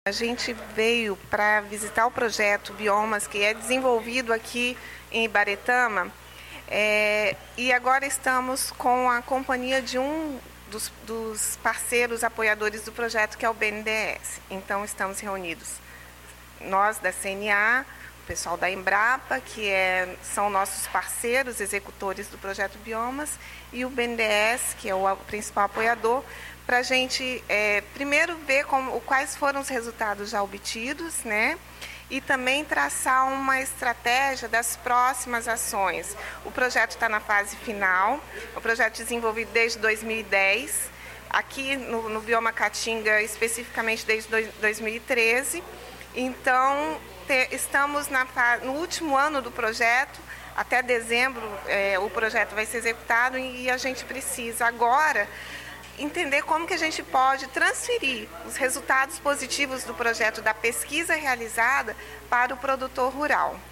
A gente veio para visitar o projeto Biomas, que é desenvolvido aqui em Ibaretama, e agora estamos com a companhia de um dos parceiros apoiadores do projeto, que é o BNDES. Então, estamos reunidos nós da CNA, o pessoal da Embrapa, que são nossos parceiros executores do projeto Biomas, e o BNDES, que é o principal apoiador, para a gente primeiro ver quais foram os resultados já obtidos, né? E também traçar uma estratégia das próximas ações. O projeto está na fase final, o projeto desenvolvido desde 2010, aqui no Bioma Caatinga, especificamente desde 2013. Então, estamos no último ano do projeto. Até dezembro o projeto vai ser executado e a gente precisa agora entender como que a gente pode transferir os resultados positivos do projeto, da pesquisa realizada, para o produtor rural.